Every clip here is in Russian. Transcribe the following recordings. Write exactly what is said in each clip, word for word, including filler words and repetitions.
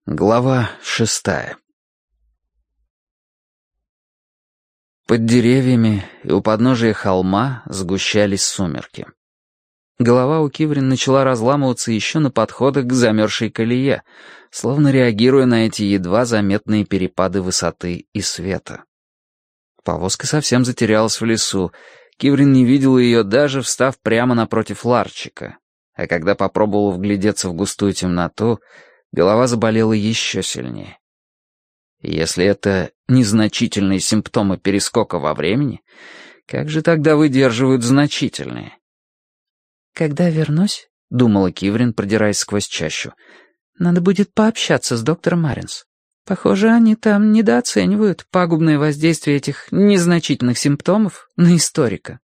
Глава шестая. Под деревьями и у подножия холма сгущались сумерки. Голова у Киврин начала разламываться еще на подходах к замерзшей колее, словно реагируя на эти едва заметные перепады высоты и света. Повозка совсем затерялась в лесу. Киврин не видела ее, даже встав прямо напротив ларчика. А когда попробовала вглядеться в густую темноту, голова заболела еще сильнее. Если это незначительные симптомы перескока во времени, как же тогда выдерживают значительные? «Когда вернусь, — думала Киврин, продираясь сквозь чащу, — надо будет пообщаться с доктором Маринс. Похоже, они там недооценивают пагубное воздействие этих незначительных симптомов на историка».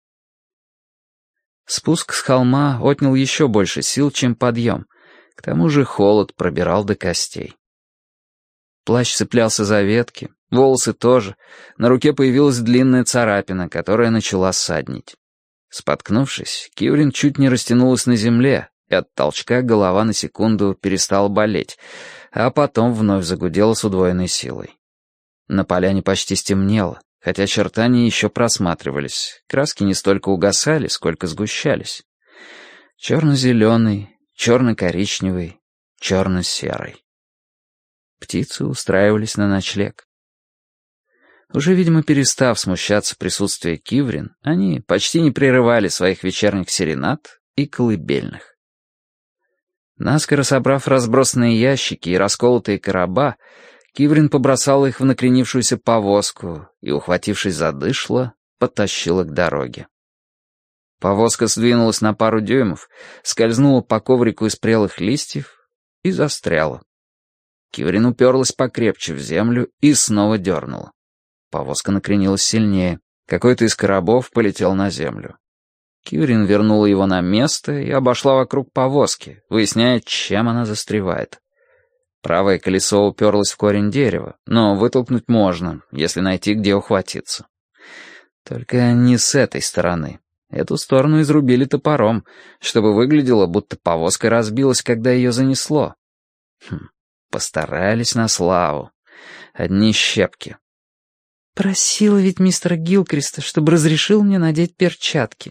Спуск с холма отнял еще больше сил, чем подъем. К тому же холод пробирал до костей. Плащ цеплялся за ветки, волосы тоже. На руке появилась длинная царапина, которая начала ссаднить. Споткнувшись, Киврин чуть не растянулась на земле, и от толчка голова на секунду перестала болеть, а потом вновь загудела с удвоенной силой. На поляне почти стемнело, хотя очертания еще просматривались. Краски не столько угасали, сколько сгущались. Черно-зеленый, черно-коричневый, черно-серый. Птицы устраивались на ночлег. Уже, видимо, перестав смущаться присутствия Киврин, они почти не прерывали своих вечерних серенад и колыбельных. Наскоро собрав разбросанные ящики и расколотые короба, Киврин побросала их в накренившуюся повозку и, ухватившись за дышло, потащила к дороге. Повозка сдвинулась на пару дюймов, скользнула по коврику из прелых листьев и застряла. Киврин уперлась покрепче в землю и снова дернула. Повозка накренилась сильнее. Какой-то из коробов полетел на землю. Киврин вернула его на место и обошла вокруг повозки, выясняя, чем она застревает. Правое колесо уперлось в корень дерева, но вытолкнуть можно, если найти, где ухватиться. Только не с этой стороны. Эту сторону изрубили топором, чтобы выглядело, будто повозка разбилась, когда ее занесло. Хм, постарались на славу. Одни щепки. «Просила ведь мистера Гилкриста, чтобы разрешил мне надеть перчатки».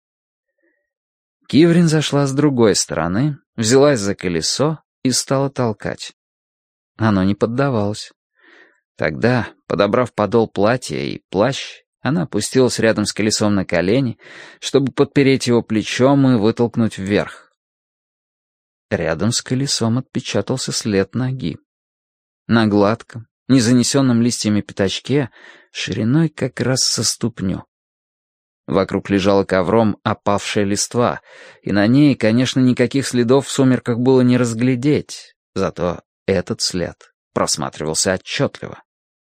Киврин зашла с другой стороны, взялась за колесо и стала толкать. Оно не поддавалось. Тогда, подобрав подол платья и плащ, она опустилась рядом с колесом на колени, чтобы подпереть его плечом и вытолкнуть вверх. Рядом с колесом отпечатался след ноги. На гладком, не занесенном листьями пятачке, шириной как раз со ступню. Вокруг лежала ковром опавшая листва, и на ней, конечно, никаких следов в сумерках было не разглядеть, зато этот след просматривался отчетливо.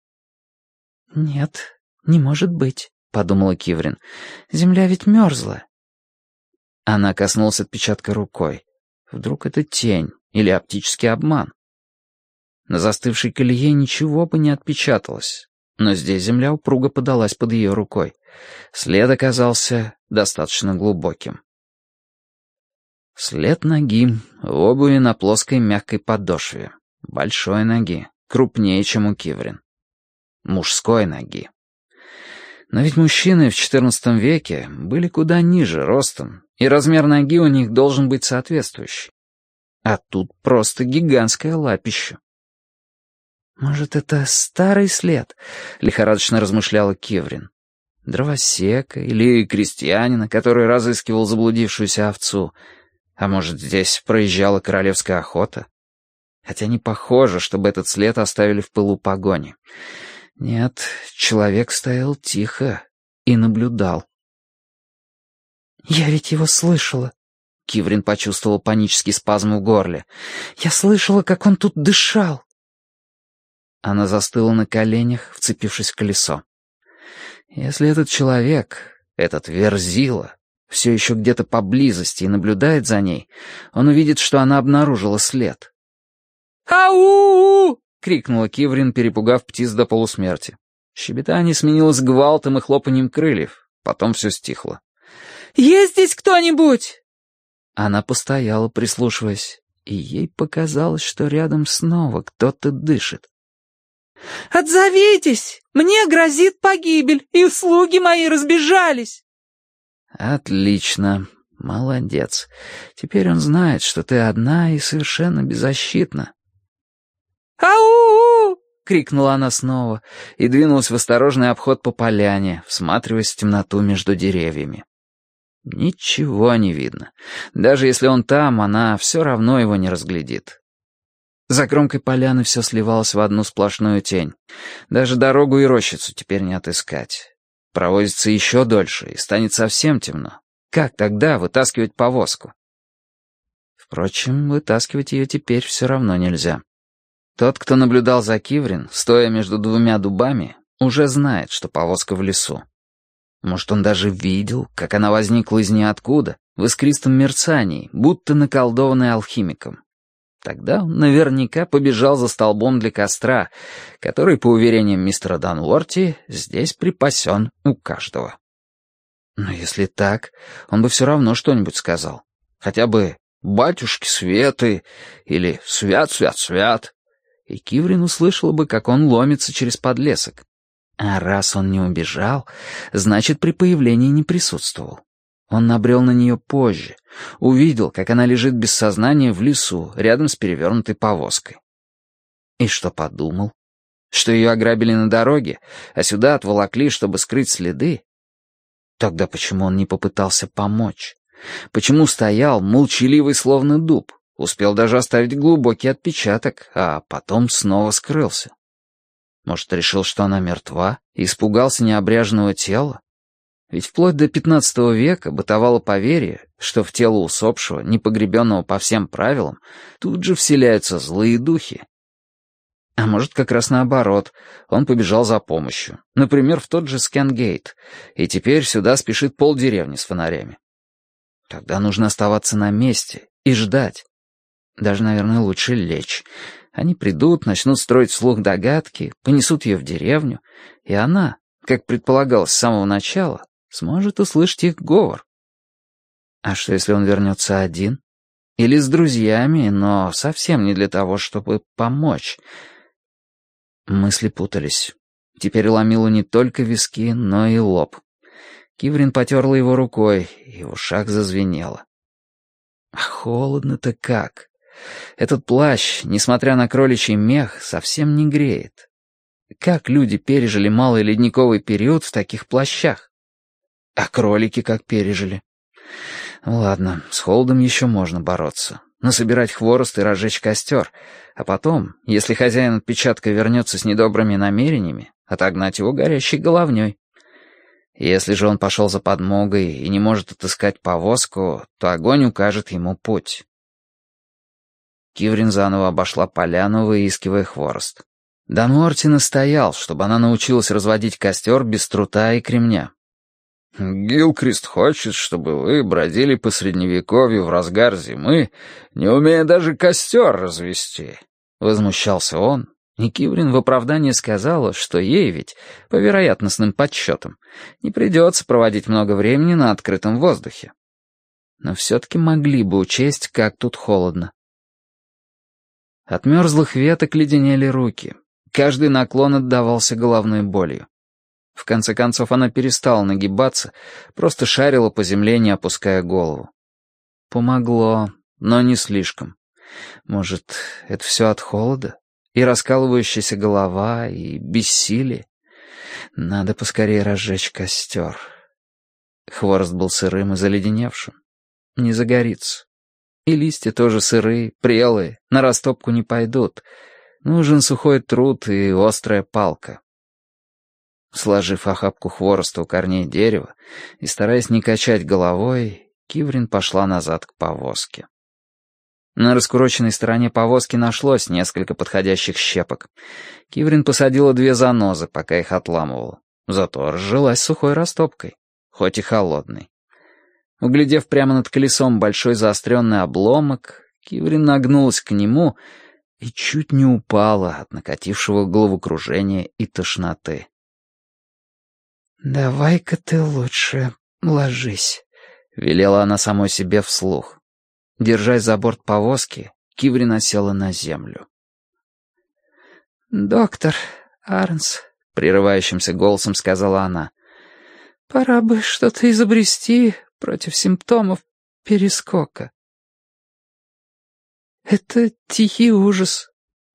«Нет, не может быть», — подумала Киврин. «Земля ведь мерзла». Она коснулась отпечатка рукой. Вдруг это тень или оптический обман? На застывшей колее ничего бы не отпечаталось, но здесь земля упруго подалась под ее рукой. След оказался достаточно глубоким. След ноги в обуви на плоской мягкой подошве. Большой ноги, крупнее, чем у Киврин. Мужской ноги. Но ведь мужчины в четырнадцатом веке были куда ниже ростом, и размер ноги у них должен быть соответствующий. А тут просто гигантское лапище. «Может, это старый след?» — лихорадочно размышляла Киврин. Дровосека или крестьянина, который разыскивал заблудившуюся овцу. А может, здесь проезжала королевская охота? Хотя не похоже, чтобы этот след оставили в пылу погони. Нет, человек стоял тихо и наблюдал. «Я ведь его слышала». Киврин почувствовал панический спазм в горле. «Я слышала, как он тут дышал». Она застыла на коленях, вцепившись в колесо. Если этот человек, этот Верзила, все еще где-то поблизости и наблюдает за ней, он увидит, что она обнаружила след. «Ау!» — крикнула Киврин, перепугав птиц до полусмерти. Щебетание сменилось гвалтом и хлопаньем крыльев, потом все стихло. «Есть здесь кто-нибудь?» Она постояла, прислушиваясь. и ей показалось, что рядом снова кто-то дышит. «Отзовитесь! Мне грозит погибель, и слуги мои разбежались!» «Отлично. Молодец. Теперь он знает, что ты одна и совершенно беззащитна». «Ау!» — крикнула она снова и двинулась в осторожный обход по поляне, всматриваясь в темноту между деревьями. Ничего не видно. Даже если он там, она все равно его не разглядит. За кромкой поляны все сливалось в одну сплошную тень. Даже дорогу и рощицу теперь не отыскать. Провозится еще дольше, и станет совсем темно. Как тогда вытаскивать повозку? Впрочем, вытаскивать ее теперь все равно нельзя. Тот, кто наблюдал за Киврин, стоя между двумя дубами, уже знает, что повозка в лесу. Может, он даже видел, как она возникла из ниоткуда, в искристом мерцании, будто наколдованная алхимиком. Тогда он наверняка побежал за столбом для костра, который, по уверениям мистера Дануорти, здесь припасен у каждого. Но если так, он бы все равно что-нибудь сказал. Хотя бы «батюшки Светы» или «свят-свят-свят». И Киврин услышала бы, как он ломится через подлесок. А раз он не убежал, значит, при появлении не присутствовал. Он набрел на нее позже, увидел, как она лежит без сознания в лесу, рядом с перевернутой повозкой. И что подумал? Что ее ограбили на дороге, а сюда отволокли, чтобы скрыть следы? Тогда почему он не попытался помочь? Почему стоял, молчаливый, словно дуб, успел даже оставить глубокий отпечаток, а потом снова скрылся? Может, решил, что она мертва, и испугался необряженного тела? Ведь вплоть до пятнадцатого века бытовало поверье, что в тело усопшего, не погребенного по всем правилам, тут же вселяются злые духи. А может, как раз наоборот, он побежал за помощью, например, в тот же Скенгейт, и теперь сюда спешит полдеревни с фонарями. Тогда нужно оставаться на месте и ждать. Даже, наверное, лучше лечь. Они придут, начнут строить вслух догадки, понесут ее в деревню, и она, как предполагалось с самого начала, сможет услышать их говор. А что, если он вернется один? Или с друзьями, но совсем не для того, чтобы помочь? Мысли путались. Теперь ломило не только виски, но и лоб. Киврин потерла его рукой, и в ушах зазвенело. А холодно-то как! Этот плащ, несмотря на кроличий мех, совсем не греет. Как люди пережили малый ледниковый период в таких плащах? А кролики как пережили? Ладно, с холодом еще можно бороться. Насобирать хворост и разжечь костер. А потом, если хозяин отпечатка вернется с недобрыми намерениями, отогнать его горящей головней. Если же он пошел за подмогой и не может отыскать повозку, то огонь укажет ему путь. Киврин заново обошла поляну, выискивая хворост. Дануорти настоял, чтобы она научилась разводить костер без трута и кремня. «Гилкрист хочет, чтобы вы бродили по Средневековью в разгар зимы, не умея даже костер развести», — возмущался он, и Киврин в оправдание сказала, что ей ведь, по вероятностным подсчетам, не придется проводить много времени на открытом воздухе. Но все-таки могли бы учесть, как тут холодно. От мерзлых веток леденели руки. Каждый наклон отдавался головной болью. В конце концов она перестала нагибаться, просто шарила по земле, не опуская голову. Помогло, но не слишком. Может, это все от холода? И раскалывающаяся голова, и бессилие? Надо поскорее разжечь костер. Хворост был сырым и заледеневшим. Не загорится. И листья тоже сырые, прелые, на растопку не пойдут. Нужен сухой труд и острая палка. Сложив охапку хвороста у корней дерева и стараясь не качать головой, Киврин пошла назад к повозке. На раскуроченной стороне повозки нашлось несколько подходящих щепок. Киврин посадила две занозы, пока их отламывала. Зато разжилась сухой растопкой, хоть и холодной. Углядев прямо над колесом большой заостренный обломок, Киврин нагнулась к нему и чуть не упала от накатившего головокружения и тошноты. «Давай-ка ты лучше ложись», — велела она самой себе вслух. Держась за борт повозки, Киврин осела на землю. «Доктор Арнс», — прерывающимся голосом сказала она, — «пора бы что-то изобрести против симптомов перескока. Это тихий ужас».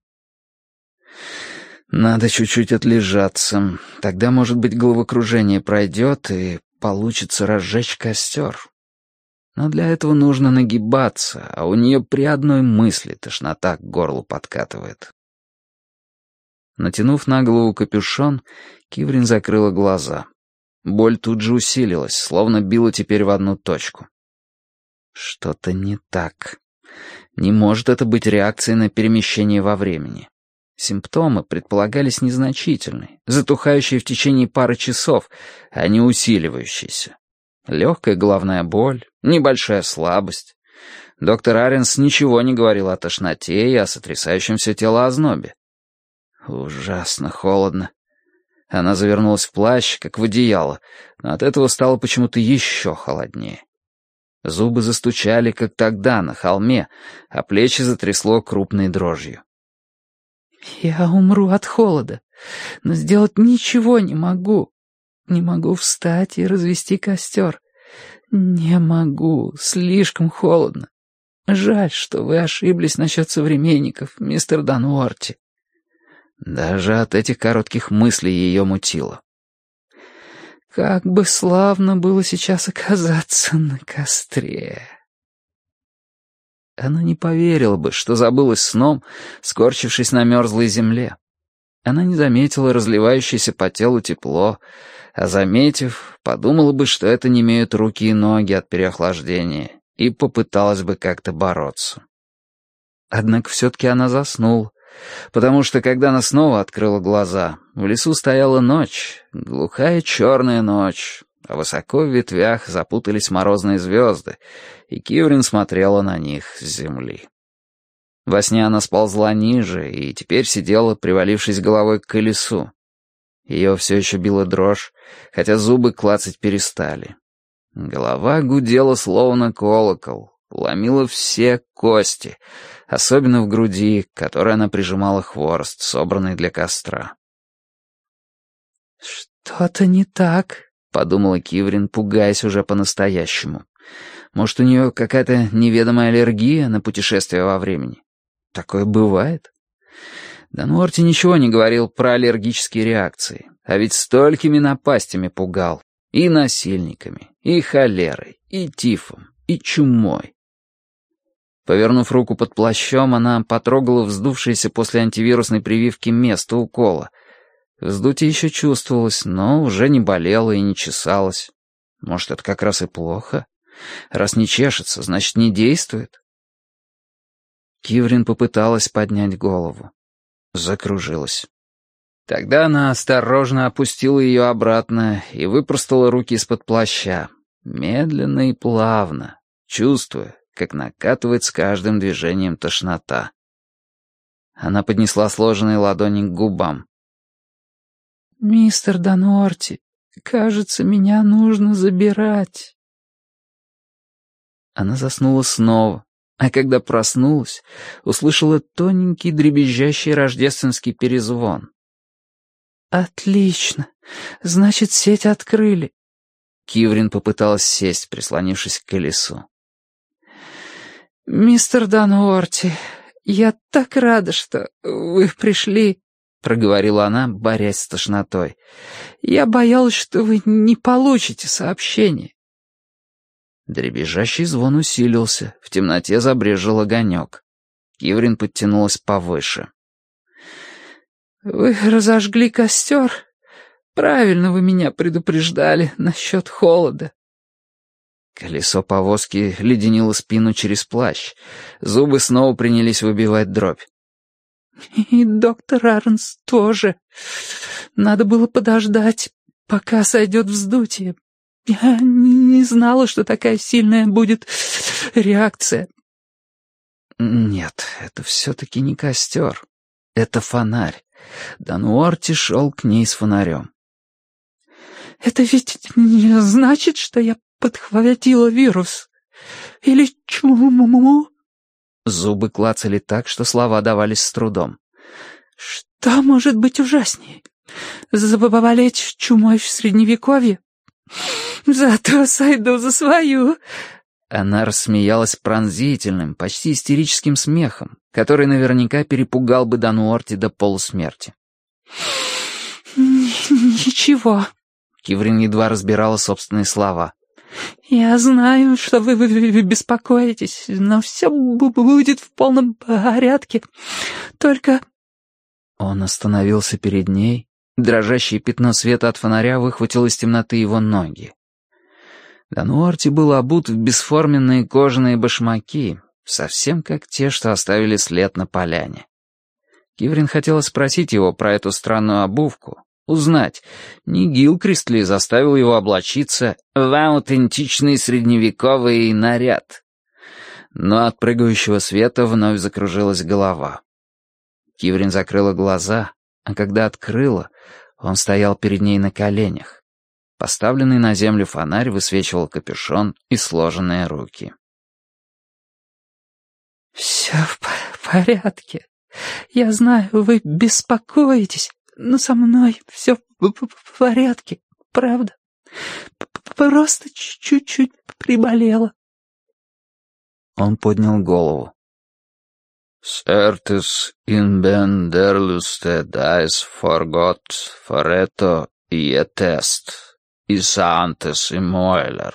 «Надо чуть-чуть отлежаться. Тогда, может быть, головокружение пройдет, и получится разжечь костер. Но для этого нужно нагибаться, а у нее при одной мысли тошнота к горлу подкатывает». Натянув на голову капюшон, Киврин закрыла глаза. Боль тут же усилилась, словно била теперь в одну точку. Что-то не так. Не может это быть реакцией на перемещение во времени. Симптомы предполагались незначительные, затухающие в течение пары часов, а не усиливающиеся. Легкая головная боль, небольшая слабость. Доктор Аренс ничего не говорил о тошноте и о сотрясающем все тело ознобе. Ужасно холодно. Она завернулась в плащ, как в одеяло, но от этого стало почему-то еще холоднее. Зубы застучали, как тогда, на холме, а плечи затрясло крупной дрожью. «Я умру от холода, но сделать ничего не могу. Не могу встать и развести костер. Не могу, слишком холодно. Жаль, что вы ошиблись насчет современников, мистер Дануорти». Даже от этих коротких мыслей ее мутило. «Как бы славно было сейчас оказаться на костре». Она не поверила бы, что забылась сном, скорчившись на мерзлой земле. Она не заметила разливающееся по телу тепло, а заметив, подумала бы, что это немеют руки и ноги от переохлаждения, и попыталась бы как-то бороться. Однако все-таки она заснула, потому что, когда она снова открыла глаза, в лесу стояла ночь, глухая черная ночь, а высоко в ветвях запутались морозные звезды, и Киврин смотрела на них с земли. Во сне она сползла ниже и теперь сидела, привалившись головой к колесу. Ее все еще била дрожь, хотя зубы клацать перестали. Голова гудела словно колокол, ломила все кости, особенно в груди, к которой она прижимала хворост, собранный для костра. «Что-то не так», — подумала Киврин, пугаясь уже по-настоящему. «Может, у нее какая-то неведомая аллергия на путешествия во времени? Такое бывает?» Дануорти ничего не говорил про аллергические реакции, а ведь столькими напастями пугал. И насильниками, и холерой, и тифом, и чумой. Повернув руку под плащом, она потрогала вздувшееся после антивирусной прививки место укола. Вздутие еще чувствовалось, но уже не болело и не чесалось. Может, это как раз и плохо? Раз не чешется, значит, не действует. Киврин попыталась поднять голову. Закружилась. Тогда она осторожно опустила ее обратно и выпростала руки из-под плаща, медленно и плавно, чувствуя, как накатывает с каждым движением тошнота. Она поднесла сложенные ладони к губам. «Мистер Дануорти, кажется, меня нужно забирать». Она заснула снова, а когда проснулась, услышала тоненький дребезжащий рождественский перезвон. «Отлично. Значит, сеть открыли». Киврин попыталась сесть, прислонившись к колесу. «Мистер Дануорти, я так рада, что вы пришли», — проговорила она, борясь с тошнотой. «Я боялась, что вы не получите сообщение». Дребезжащий звон усилился, в темноте забрезжил огонек. Киврин подтянулась повыше. «Вы разожгли костер? Правильно вы меня предупреждали насчет холода». Колесо повозки леденило спину через плащ. Зубы снова принялись выбивать дробь. «И доктор Арнс тоже. Надо было подождать, пока сойдет вздутие. Я не знала, что такая сильная будет реакция». «Нет, это все-таки не костер. Это фонарь. Дануорти шел к ней с фонарем». «Это ведь не значит, что я подхватила вирус? Или чуму?» Зубы клацали так, что слова давались с трудом. «Что может быть ужаснее? Заболеть чумой в Средневековье? Зато сойду за свою». Она рассмеялась пронзительным, почти истерическим смехом, который наверняка перепугал бы Дануорти до полусмерти. «Ничего», — Киврин едва разбирала собственные слова. «Я знаю, что вы, вы, вы беспокоитесь, но все будет в полном порядке. Только...» Он остановился перед ней. Дрожащее пятно света от фонаря выхватило из темноты его ноги. Дануорти был обут в бесформенные кожаные башмаки, совсем как те, что оставили след на поляне. Киврин хотела спросить его про эту странную обувку, узнать, не Гилкрист ли заставил его облачиться в аутентичный средневековый наряд. Но от прыгающего света вновь закружилась голова. Киврин закрыла глаза, а когда открыла, он стоял перед ней на коленях. Поставленный на землю фонарь высвечивал капюшон и сложенные руки. «Все в порядке. Я знаю, вы беспокоитесь, но со мной все в порядке, правда. Просто чуть-чуть приболела». Он поднял голову. «Certes in ben derluste dies forgot foreto ietest, isantes immoiler».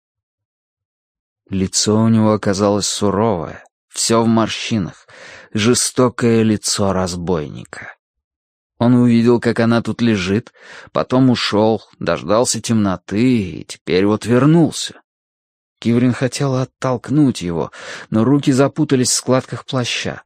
Лицо у него оказалось суровое, все в морщинах, жестокое лицо разбойника. Он увидел, как она тут лежит, потом ушел, дождался темноты и теперь вот вернулся. Киврин хотела оттолкнуть его, но руки запутались в складках плаща.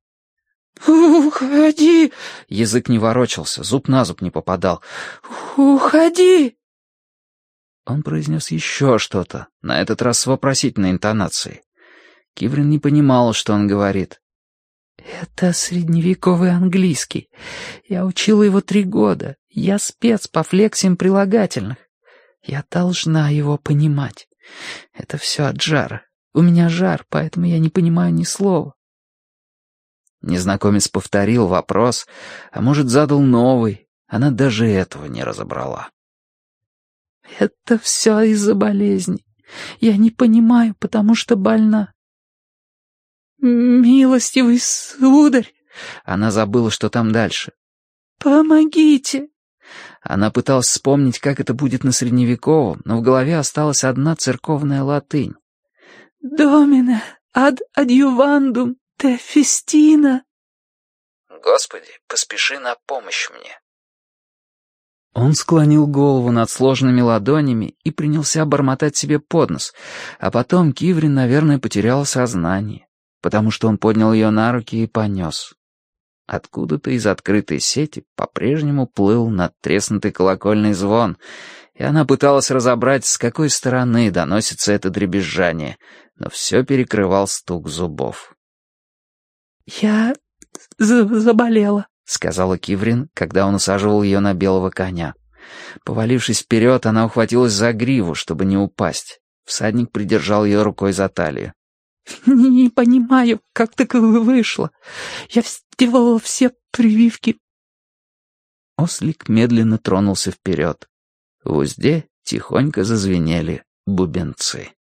«Уходи!» Язык не ворочался, зуб на зуб не попадал. «Уходи!» Он произнес еще что-то, на этот раз с вопросительной интонацией. Киврин не понимала, что он говорит. «Это средневековый английский. Я учила его три года. Я спец по флексиям прилагательных. Я должна его понимать. Это все от жара. У меня жар, поэтому я не понимаю ни слова». Незнакомец повторил вопрос, а может, задал новый. Она даже этого не разобрала. «Это все из-за болезни. Я не понимаю, потому что больна». «Милостивый сударь!» Она забыла, что там дальше. «Помогите!» Она пыталась вспомнить, как это будет на средневековом, но в голове осталась одна церковная латынь. «Домине ад адъювандум те фестина». «Господи, поспеши на помощь мне». Он склонил голову над сложенными ладонями и принялся бормотать себе под нос, а потом Киврин, наверное, потерял сознание, потому что он поднял ее на руки и понес. Откуда-то из открытой сети по-прежнему плыл надтреснутый колокольный звон, и она пыталась разобрать, с какой стороны доносится это дребезжание, но все перекрывал стук зубов. «Я заболела», — сказала Киврин, когда он усаживал ее на белого коня. Повалившись вперед, она ухватилась за гриву, чтобы не упасть. Всадник придержал ее рукой за талию. «Не понимаю, как так вышло. Я сделала все прививки». Ослик медленно тронулся вперед. В узде тихонько зазвенели бубенцы.